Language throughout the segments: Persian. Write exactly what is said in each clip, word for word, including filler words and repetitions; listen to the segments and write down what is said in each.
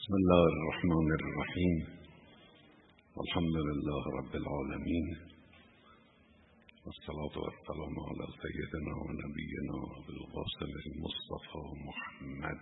بسم الله الرحمن الرحیم. الحمد لله رب العالمین والصلاة والسلام على سیدنا و نبینا ابوالقاسم المصطفى محمد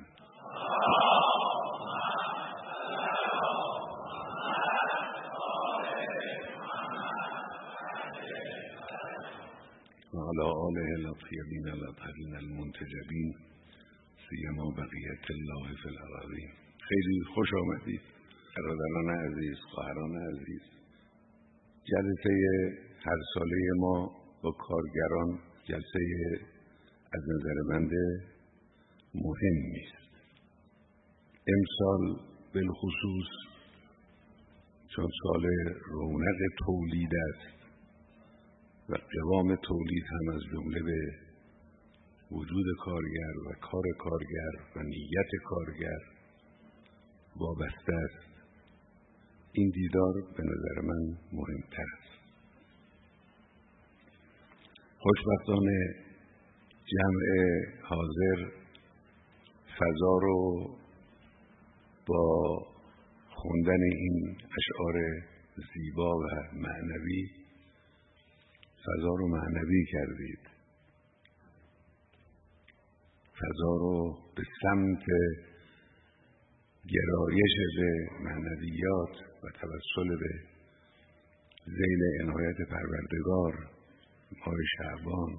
و علی آله الاطیبین الاطهرین المنتجبین سیما بقیة الله فی الارضین. خیلی خوش آمدید برادران عزیز، خواهران عزیز. جلسه هر ساله ما با کارگران جلسه از نظر بنده مهمی است. امسال بالخصوص چون سال رونق تولید است و قوام تولید هم از جمله به وجود کارگر و کار کارگر و نیت کارگر وابسته است، این دیدار به نظر من مهمتر است. خوشبختانه جمع حاضر فضا رو با خوندن این اشعار زیبا و معنوی فضا رو معنوی کردید، فضا رو به سمت گرایش به معنویات و توسل به ذیل عنایت پروردگار ماه شعبان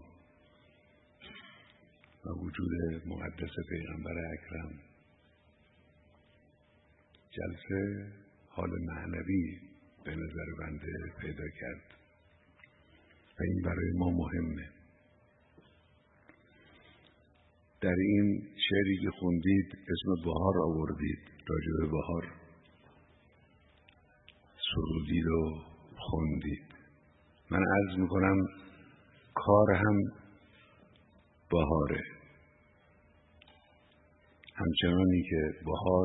و وجود مقدس پیغمبر اکرم جلسه حال معنوی به نظر بنده پیدا کرد و این برای ما مهمه. در این شعری که خوندید اسم بهار آوردید، راجع به بهار سرودید و خوندید. من عرض میکنم کار هم بهاره، همچنانی که بهار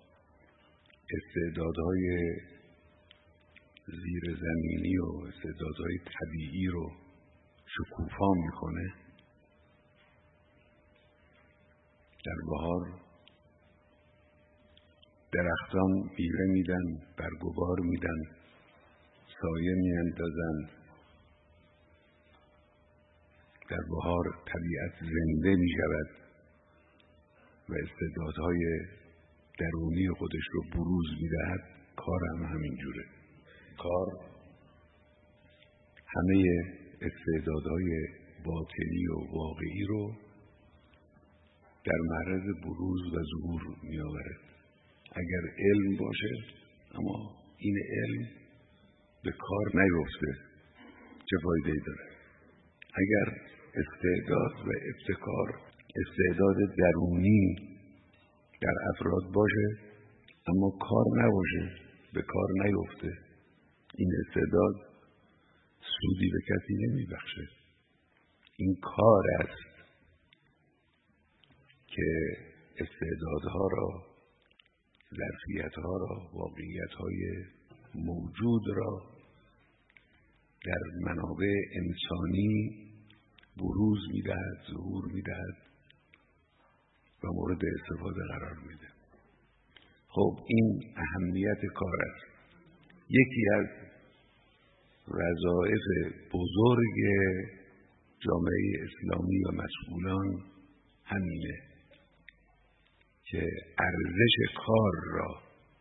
استعدادهای زیر زمینی و استعدادهای طبیعی رو شکوفا میکنه. در بهار درختان میوه میدن، برگوبار میدن، سایه میاندازند. در بهار طبیعت زنده میشود و استعدادهای درونی خودش رو بروز میدهد. کار هم همینجوره. کار همه استعدادهای باطنی و واقعی رو در معرض بروز و ظهور می آورد. اگر علم باشه، اما این علم به کار نیفته، چه فایده‌ای داره؟ اگر استعداد و ابتکار، استعداد درونی در افراد باشه اما کار نباشه، به کار نیفته، این استعداد سودی به کسی نمی بخشه. این کار است که استعدادها را، ظرفیتها را، واقعیتهای موجود را در منابع انسانی بروز میدهد، ظهور میدهد و مورد استفاده قرار میده. خب این اهمیت کار است. یکی از وظایف بزرگ جامعه اسلامی و مسئولان همینه که ارزش کار را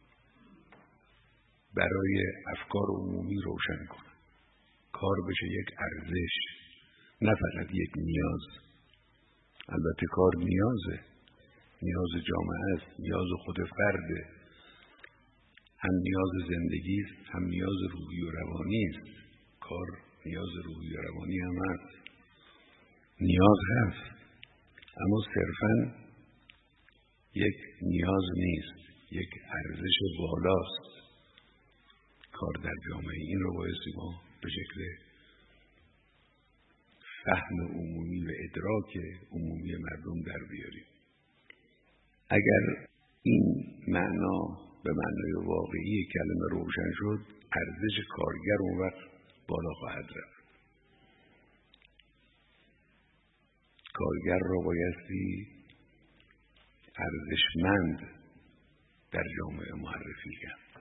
برای افکار عمومی روشن کنه. کار بشه یک ارزش، نه فقط یک نیاز. البته کار نیازه، نیاز جامعه است، نیاز خود فرده، هم نیاز زندگی است، هم نیاز روحی و روانی است. کار نیاز روحی و روانی هم هست، نیاز هست، اما صرفاً یک نیاز نیست، یک ارزش بالاست کار در جامعه. این رو بایستی ما به شکل فهم عمومی و ادراک عمومی مردم در بیاریم. اگر این معنا به معنای واقعی کلمه روشن شد، ارزش کارگر اون وقت بالا خواهد رفت. کارگر را بایستی ارزشمند در جامعه معرفی کرد.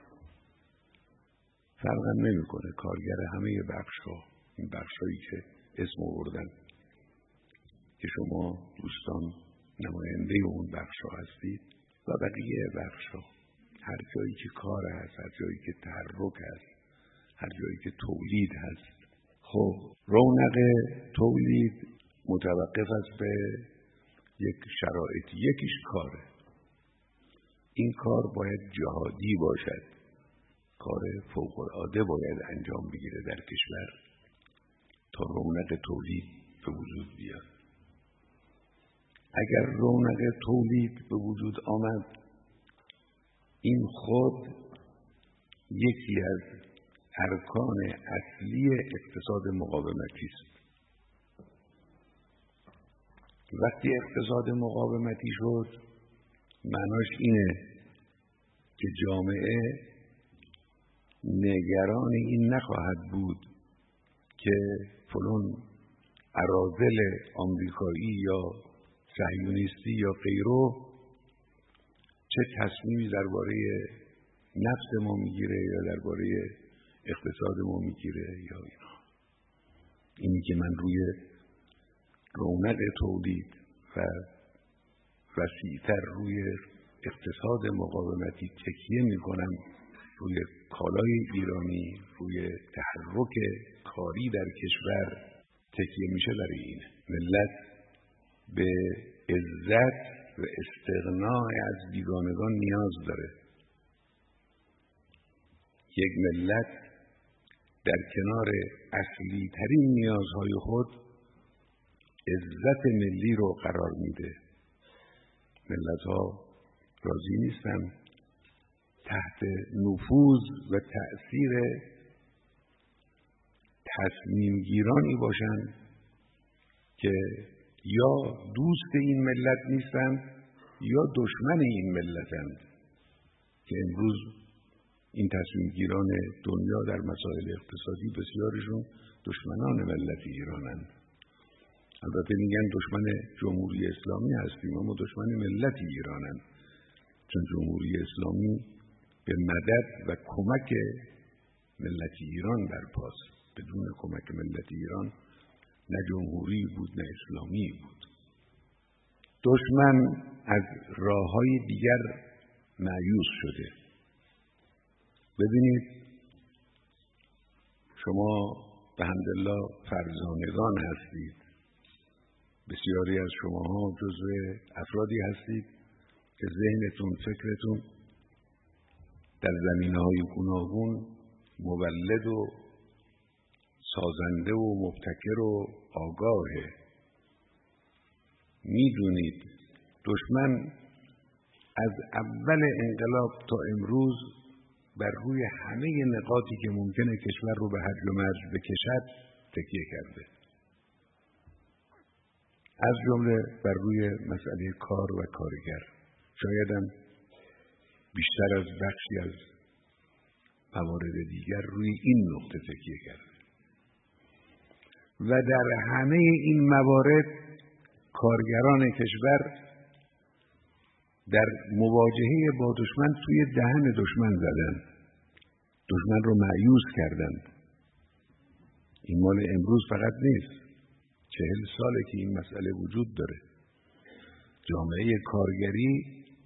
فرقم نمیکنه کارگر همه بخش‌ها، این بخش‌هایی که اسم آوردن که شما دوستان نماینده اون بخش‌ها هستید و بقیه بخش‌ها، هر جایی که کار هست، هر جایی که تحرک هست، هر جایی که تولید هست. خب رونق تولید متوقف است به یک شرایط. یکیش کاره. این کار باید جهادی باشد، کار فوق‌العاده باید انجام بگیره در کشور تا رونق تولید به وجود بیاد. اگر رونق تولید به وجود آمد، این خود یکی از ارکان اصلی اقتصاد مقاومتی است. وقتی اقتصاد مقاومتی شد، معناش اینه که جامعه نگران این نخواهد بود که فلان اراذل آمریکایی یا صهیونیستی یا غیره چه تصمیمی درباره نفت ما میگیره یا درباره اقتصاد ما میگیره یا اینا. اینی که من روی رونق تولید و وسیع‌تر روی اقتصاد مقاومتی تکیه میکنم، روی کالای ایرانی، روی تحرک کاری در کشور تکیه میشه، برای اینه ملت به عزت و استغناء از بیگانگان نیاز داره. یک ملت در کنار اصلی ترین نیازهای خود عزت ملی رو قرار میده. ملت ها راضی نیستن تحت نفوذ و تأثیر تصمیم گیرانی باشن که یا دوست این ملت نیستند یا دشمن این ملتند، که امروز این تصمیم گیران دنیا در مسائل اقتصادی بسیارشون دشمنان ملت ایرانند. البته میگن دشمن جمهوری اسلامی هستیم، اما دشمن ملت ایرانند، چون جمهوری اسلامی به مدد و کمک ملت ایران برپاست. بدون کمک ملت ایران نه جمهوری بود نه اسلامی بود. دشمن از راه‌های دیگر مایوس شده. ببینید شما به حمدالله فرزانگان هستید. بسیاری از شماها جزو افرادی هستید که ذهنتون، فکرتون در زمینه‌های گوناگون مولد و سازنده و مبتکر و آگاهه. میدونید دشمن از اول انقلاب تا امروز بر روی همه نقاطی که ممکنه کشور رو به هرج و مرج بکشد تکیه کرده، از جمله بر روی مسئله کار و کارگر. شاید هم بیشتر از بخشی از موارد دیگر روی این نقطه تکیه کرده و در همه این موارد کارگران کشور در مواجهه با دشمن توی دهن دشمن زدند، دشمن رو مایوس کردند. این مال امروز فقط نیست، چهل ساله که این مسئله وجود داره. جامعه کارگری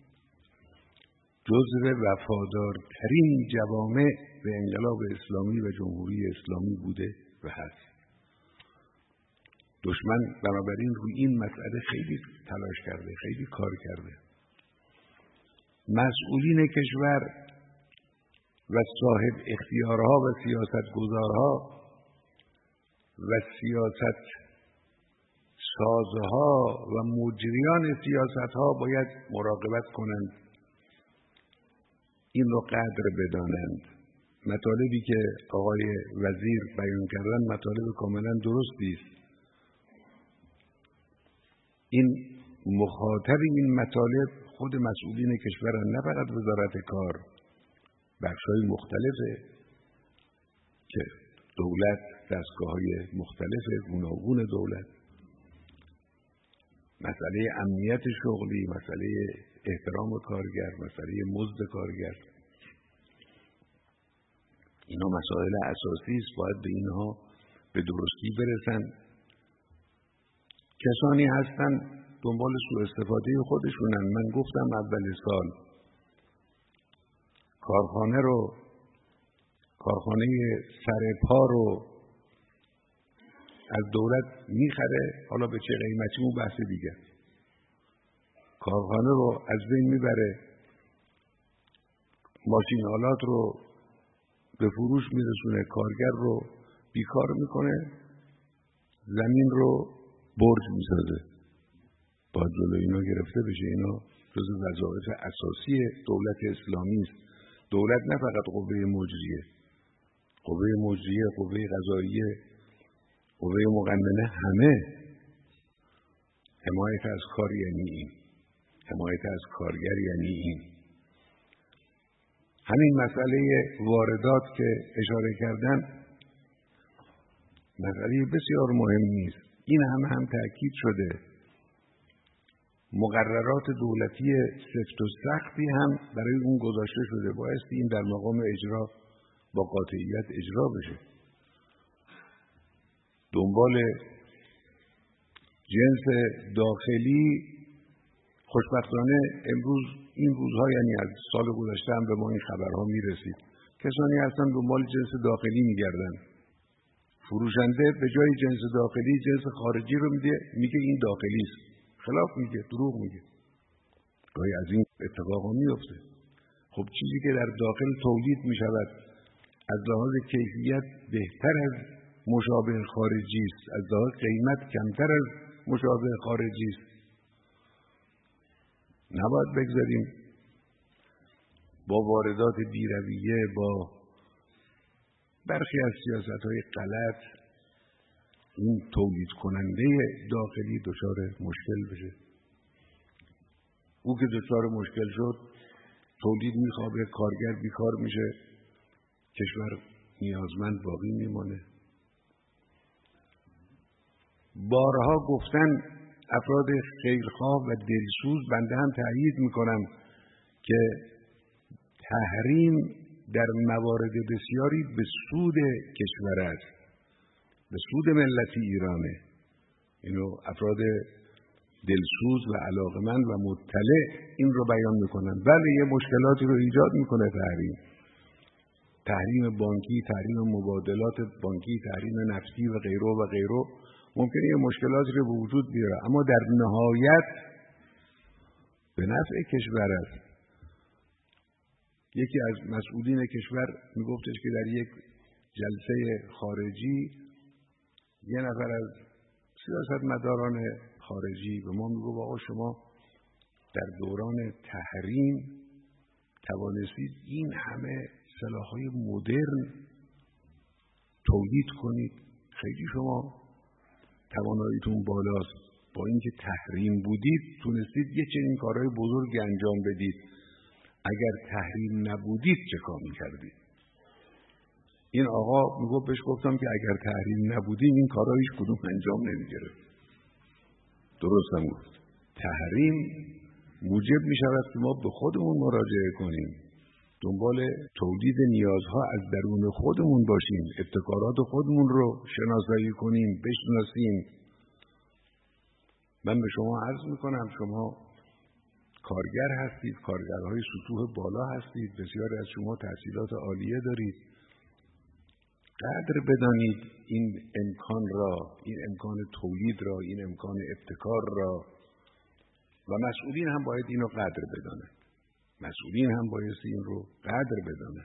جزو وفادارترین جوامع به انقلاب اسلامی و جمهوری اسلامی بوده و هست. دشمن بنابراین روی این مسئله خیلی تلاش کرده، خیلی کار کرده. مسئولین کشور و صاحب اختیارها و سیاستگزارها و سیاست سازها و مجریان سیاستها باید مراقبت کنند، این رو قدر بدانند. مطالبی که آقای وزیر بیان کردن مطالب کاملا درستی است. این مخاطب این مطالب خود مسئولین کشورن، نه فقط وزارت کار، بخش‌های مختلفه که دولت، دستگاه‌های مختلف گوناگون دولت، مسئله امنیت شغلی، مسئله احترام کارگر، مسئله مزد کارگر، اینا مسائل اساسی است، باید به اینها به درستی برسن. کسانی هستن دنبال سوء استفاده خودشونن. من گفتم اول سال کارخانه رو کارخانه سرپا رو از دولت میخره، حالا به چه قیمتی اون بحث دیگه. کارخانه رو از بین میبره، ماشین آلات رو به فروش میرسونه، کارگر رو بیکار میکنه، زمین رو برج میسازه. باید جلوی اینا گرفته بشه. اینا جزو وظایف اساسی دولت اسلامی است. دولت نه فقط قوه مجریه، قوه مجریه، قوه قضاییه، قوه مقننه، همه. حمایت از کار یعنی این، حمایت از کارگر یعنی این. همین مسئله واردات که اشاره کردن مسئله بسیار مهمی است. این همه هم تأکید شده. مقررات دولتی سفت و سختی هم برای اون گذاشته شده، بایستی این در مقام اجرا با قاطعیت اجرا بشه. دنبال جنس داخلی خوشبختانه امروز این روزها، یعنی از سال گذشته هم به ما این خبرها میرسید. کسانی هستن دنبال جنس داخلی میگردن. فروشنده به جای جنس داخلی جنس خارجی رو میده، میگه این داخلی است. خلاف میگه، دروغ میگه. گاهی از این اتفاقا میفته. خب چیزی که در داخل تولید میشود از لحاظ کیفیت بهتر از مشابه خارجی است، از لحاظ قیمت کمتر از مشابه خارجی است. نباید بگذاریم با واردات بی‌رویه، با برخی از سیاست‌های غلط این تولید کننده داخلی دچار مشکل بشه. او که دچار مشکل شد، تولید میخوابه، کارگر بیکار میشه، کشور نیازمند باقی میمانه. بارها گفتن افراد خیرخواه و دلسوز، بنده هم تأیید میکنم که تحریم در موارد بسیاری به سود کشور است، به سود ملت ایرانه. اینو افراد دلسوز و علاقمند و مطلع این رو بیان میکنن. بله یه مشکلاتی رو ایجاد میکنه تحریم. تحریم بانکی، تحریم مبادلات بانکی، تحریم نفتی و غیره و غیره ممکنه یه مشکلاتی رو به وجود بیاره، اما در نهایت به نفع کشور است. یکی از مسئولین کشور میگفتش که در یک جلسه خارجی یه نفر از سیاستمداران خارجی به ما میگو آقا شما در دوران تحریم توانستید این همه سلاح‌های مدرن تولید کنید، خیلی شما تواناییتون بالاست. با اینکه تحریم بودید تونستید یه چنین کارهای بزرگی انجام بدید. اگر تحریم نبودید چه کار می‌کردید؟ این آقا میگفت بهش گفتم که اگر تحریم نبودیم این کارها هیچ کدوم انجام نمی‌گرفت. درست هم گفت. تحریم موجب می‌شود که ما به خودمون مراجعه کنیم، دنبال تولید نیازها از درون خودمون باشیم، ابتکارات خودمون رو شناسایی کنیم، بشناسیم. من به شما عرض میکنم شما کارگر هستید، کارگرهای سطوح بالا هستید، بسیاری از شما تحصیلات عالیه دارید. قدر بدانید این امکان را، این امکان تولید را، این امکان ابتکار را، و مسئولین هم باید اینو قدر بدانند. مسئولین هم باید این رو قدر بدانند.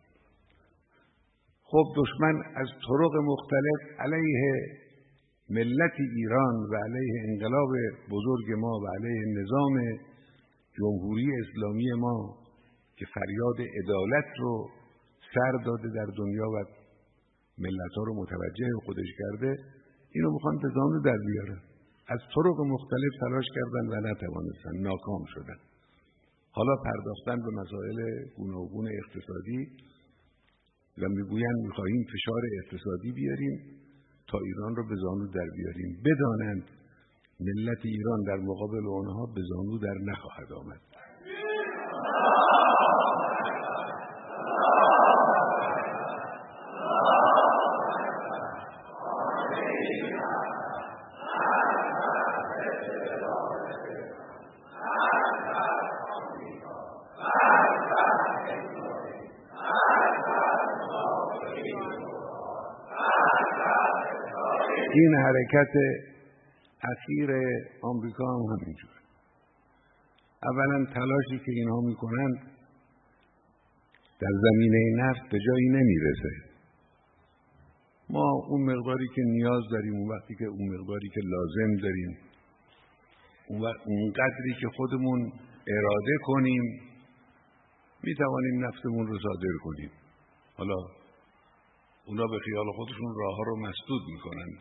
خب دشمن از طرق مختلف علیه ملت ایران و علیه انقلاب بزرگ ما و علیه نظام جمهوری اسلامی ما که فریاد عدالت رو سر داده در دنیا و ملت ها رو متوجه خودش کرده، اینو میخوان به زانو در بیارن. از طرق مختلف تلاش کردن و نتوانستن، ناکام شدن. حالا پرداختن به مسائل گوناگون اقتصادی و میگوین میخواهیم فشار اقتصادی بیاریم تا ایران رو به زانو در بیاریم. بدانند ملت ایران در مقابل آنها به زانو در نخواهد آمد. این حرکت اخیر آمریکا هم همینجور. اولا تلاشی که اینها میکنند در زمینه نفت به جایی نمیرسه. ما اون مقداری که نیاز داریم، اون وقتی که اون مقداری که لازم داریم، اون وقت اون قدری که خودمون اراده کنیم میتوانیم نفتمون رو صادر کنیم. حالا اونا به خیال خودشون راه ها رو مسدود میکنند،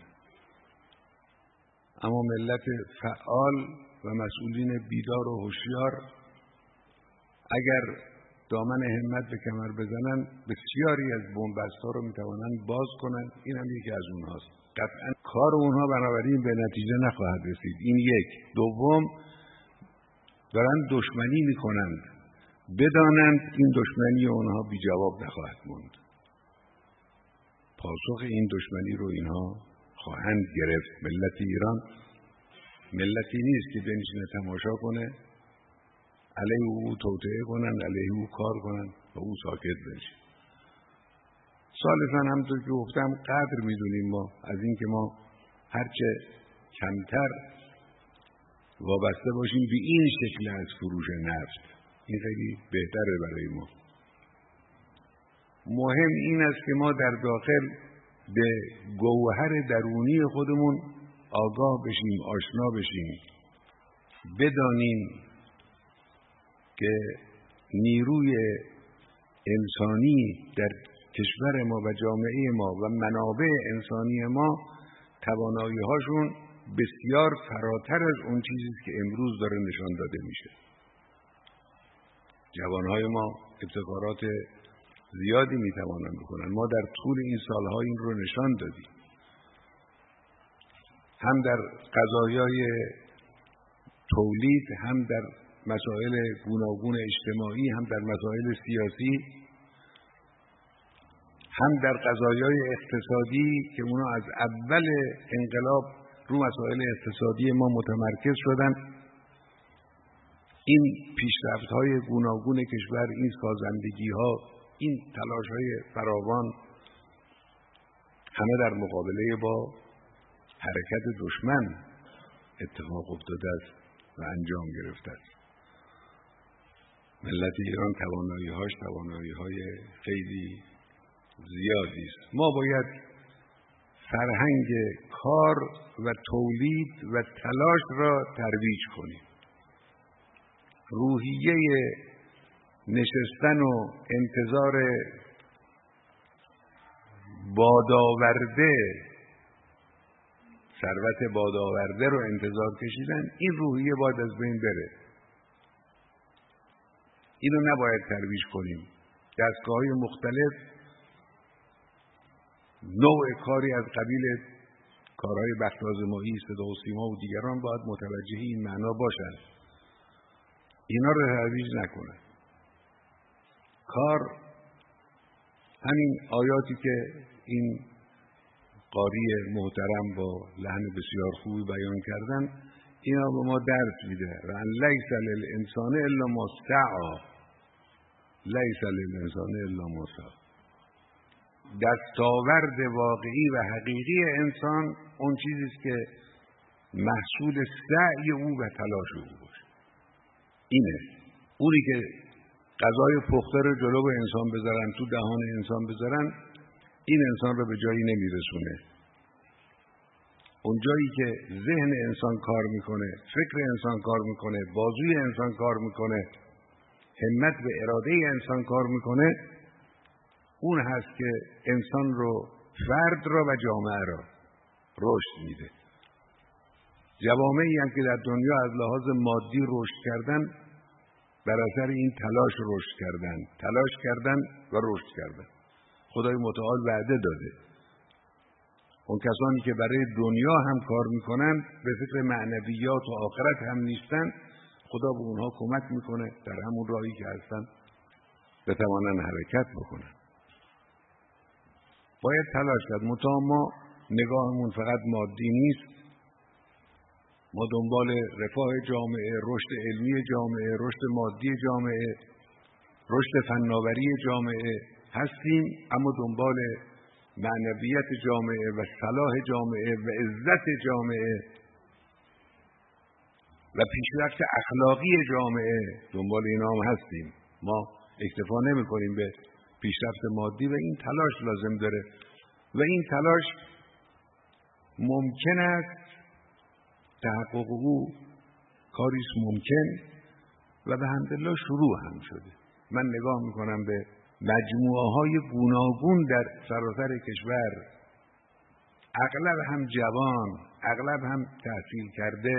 اما ملت فعال و مسئولین بیدار و هوشیار اگر دامن همت به کمر بزنن بسیاری از بن‌بست‌ها رو میتوانن باز کنن. این هم یکی از اونهاست. قطعا کار اونها بنابراین به نتیجه نخواهد رسید. این یک. دوم، دارن دشمنی میکنند، بدانند این دشمنی اونها بی جواب نخواهد موند. پاسخ این دشمنی رو اینها خواهند گرفت. ملت ایران ملتی نیست که بنشینه تماشا کنه، علیه او توطئه کنن، علیه او کار کنن و او ساکت بشه. ثالثاً همونطور که گفتم قدر میدونیم ما از این که ما هرچه کمتر وابسته باشیم به این شکل از فروش نفت، این خیلی بهتره برای ما. مهم این است که ما در داخل به گوهر درونی خودمون آگاه بشیم، آشنا بشیم، بدانیم که نیروی انسانی در کشور ما و جامعه ما و منابع انسانی ما توانایی هاشون بسیار فراتر از اون چیزی که امروز داره نشان داده میشه. جوانهای ما ابتکارات زیادی میتوانند بکنن. ما در طول این سالها این رو نشان دادیم، هم در قضایای تولید، هم در مسائل گوناگون اجتماعی، هم در مسائل سیاسی، هم در قضایای اقتصادی که اونا از اول انقلاب رو مسائل اقتصادی ما متمرکز شدن. این پیشرفت‌های گوناگون کشور، این سازندگی‌ها، این تلاش‌های فراوان همه در مقابله با حرکت دشمن اتفاق افتاده است و انجام گرفته است. ملت ایران توانایی‌هاش توانایی‌های خیلی زیادی است. ما باید فرهنگ کار و تولید و تلاش را ترویج کنیم. روحیه نشستن و انتظار بادآورده، ثروت بادآورده رو انتظار کشیدن، این روحیه باید از بین بره. اینو نباید ترویج کنیم. دستگاه‌های مختلف نوع کاری از قبیل کارهای بخت آزمایی، صدا و سیما و دیگران باید متوجه این معنا باشند. اینا رو ترویج نکنن. کار همین آیاتی که این قاری محترم با لحن بسیار خوبی بیان کردن، اینا به ما درس میده. و ان لیس للانسان الا ما سعی، لیس للانسان الا ما سعی. دستاورد واقعی و حقیقی انسان اون چیزی است که محصول سعی او و تلاش او باشه. اینه. اونی که غذای پخته رو جلو انسان بذارن، تو دهان انسان بذارن، این انسان رو به جایی نمیرسونه. اون جایی که ذهن انسان کار میکنه، فکر انسان کار میکنه، بازوی انسان کار میکنه، همت و اراده انسان کار میکنه، اون هست که انسان رو، فرد را و جامعه را رشد میده. جوامعی هم که در دنیا از لحاظ مادی رشد کردن، بر اثر این تلاش رشد کردن، تلاش کردن و رشد کردن. خدای متعال وعده داده اون کسانی که برای دنیا هم کار میکنن، به فکر معنویات و آخرت هم نیستن، خدا به اونها کمک میکنه در همون راهی که هستن بتوانن حرکت بکنن. باید تلاش کرد. منتها ما نگاهمون فقط مادی نیست. ما دنبال رفاه جامعه، رشد علمی جامعه، رشد مادی جامعه، رشد فناوری جامعه هستیم، اما دنبال معنویت جامعه و صلاح جامعه و عزت جامعه و پیشرفت اخلاقی جامعه دنبال اینا هم هستیم. ما اکتفا نمی کنیم به پیشرفت مادی و این تلاش لازم داره و این تلاش ممکن است تحقق او کاریست ممکن و به حمدالله شروع هم شده. من نگاه میکنم به مجموعه های گوناگون در سراسر کشور، اغلب هم جوان، اغلب هم تحصیل کرده،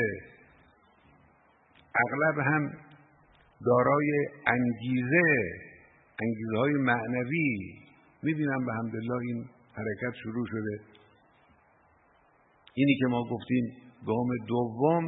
اغلب هم دارای انگیزه، انگیزه های معنوی. میبینم به حمدالله این حرکت شروع شده. اینی که ما گفتیم گام دوم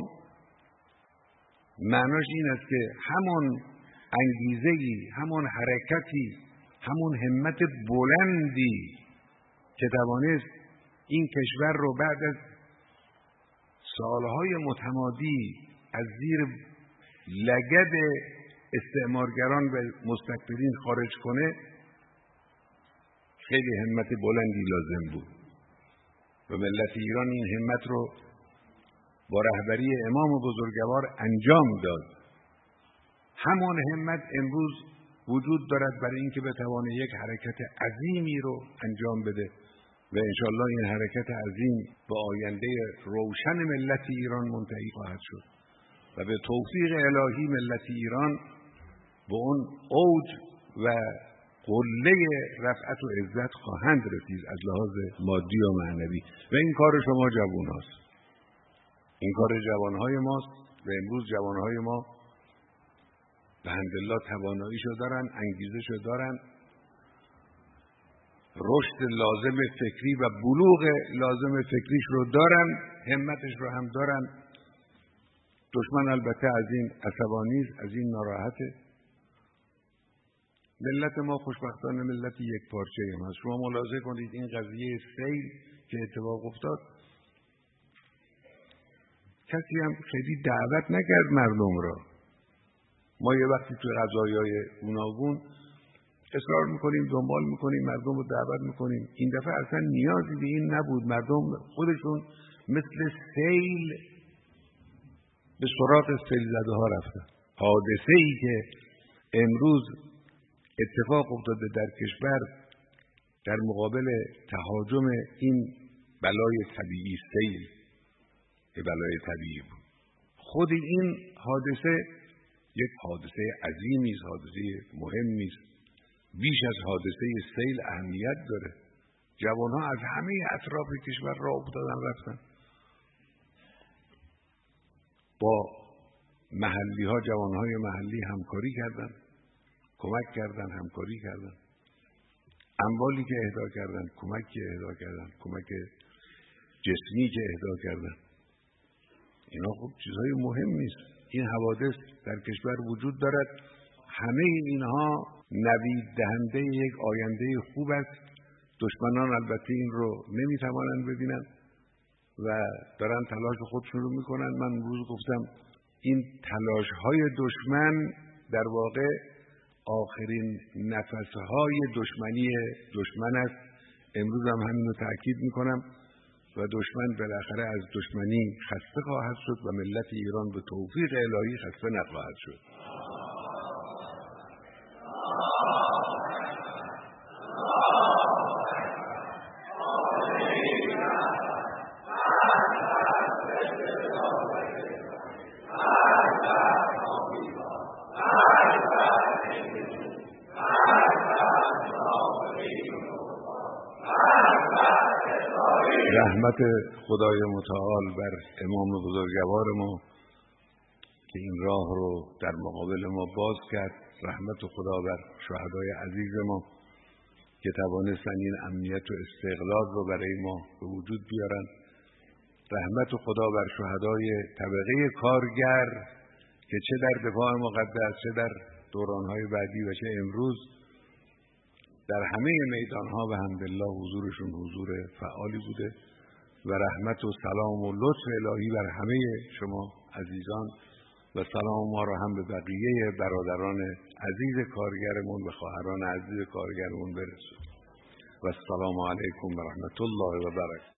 معناش این است که همون انگیزه‌ای، همون حرکتی، همون همت بلندی که توانست این کشور رو بعد از سالهای متمادی از زیر لگد استعمارگران و مستکبرین خارج کنه، خیلی همت بلندی لازم بود و ملت ایران این همت رو با رهبری امام بزرگوار انجام داد. همان همت امروز وجود دارد برای اینکه بتوانه یک حرکت عظیمی رو انجام بده و انشالله این حرکت عظیم به آینده روشن ملت ایران منتهی خواهد شد و به توفیق الهی ملت ایران به اون اوج و قله رفعت و عزت خواهند رسید از لحاظ مادی و معنوی و این کار شما جوان هاست. این کار جوانهای ماست و امروز جوانهای ما به حمدالله تواناییشو دارن، انگیزشو دارن، رشد لازم فکری و بلوغ لازم فکریش رو دارن، همتش رو هم دارن. دشمن البته از این عصبانی است، از این ناراحته. ملت ما خوشبختانه ملت یک پارچه هم هست. شما ملاحظه کنید این قضیه سیل که اتفاق افتاد، کسی هم خیلی دعوت نکرد مردم را. ما یه وقتی توی قضایای گوناگون اصرار میکنیم، دنبال میکنیم، مردم رو دعوت میکنیم. این دفعه اصلا نیازی به این نبود. مردم خودشون مثل سیل به سراغ سیل زده ها رفتن. حادثه ای که امروز اتفاق افتاده در کشور در مقابل تهاجم این بلای طبیعی سیل، یه بلای طبیعی بود. خود این حادثه یک حادثه عظیمی است، حادثه مهمی است. بیش از حادثه سیل اهمیت داره. جوانها از همه اطراف کشور راه افتادن رفتن. با محلی ها، جوانهای محلی همکاری کردن، کمک کردن، همکاری کردن. اموالی که اهدا کردن، کمک که اهدا کردن، کمک جسمی که اهدا کردن. اینا خب چیزهای مهمی است. این حوادث در کشور وجود دارد. همه اینها نوید دهنده یک آینده خوب است. دشمنان البته این رو نمیتوانند ببینن و دارن تلاش خودشون رو میکنن. من امروز گفتم این تلاش های دشمن در واقع آخرین نفسهای دشمنی دشمن است. امروز هم همین رو تأکید میکنم و دشمن بالاخره از دشمنی خسته خواهد شد و ملت ایران به توفیق الهی خسته نخواهد شد. رحمت خدای متعال بر امام بزرگوار ما که این راه رو در مقابل ما باز کرد. رحمت خدا بر شهدای عزیز ما که توانستن این امنیت و استقلال رو برای ما به وجود بیارن. رحمت خدا بر شهدای طبقه کارگر که چه در دفاع مقدس، چه در دورانهای بعدی و چه امروز در همه میدانها به حمدالله حضورشون حضور فعالی بوده و رحمت و سلام و لطف الهی بر همه شما عزیزان و سلام ما را هم به بقیه برادران عزیز کارگرمون و خواهران عزیز کارگرمون برسون و السلام علیکم و رحمت الله و برکاته.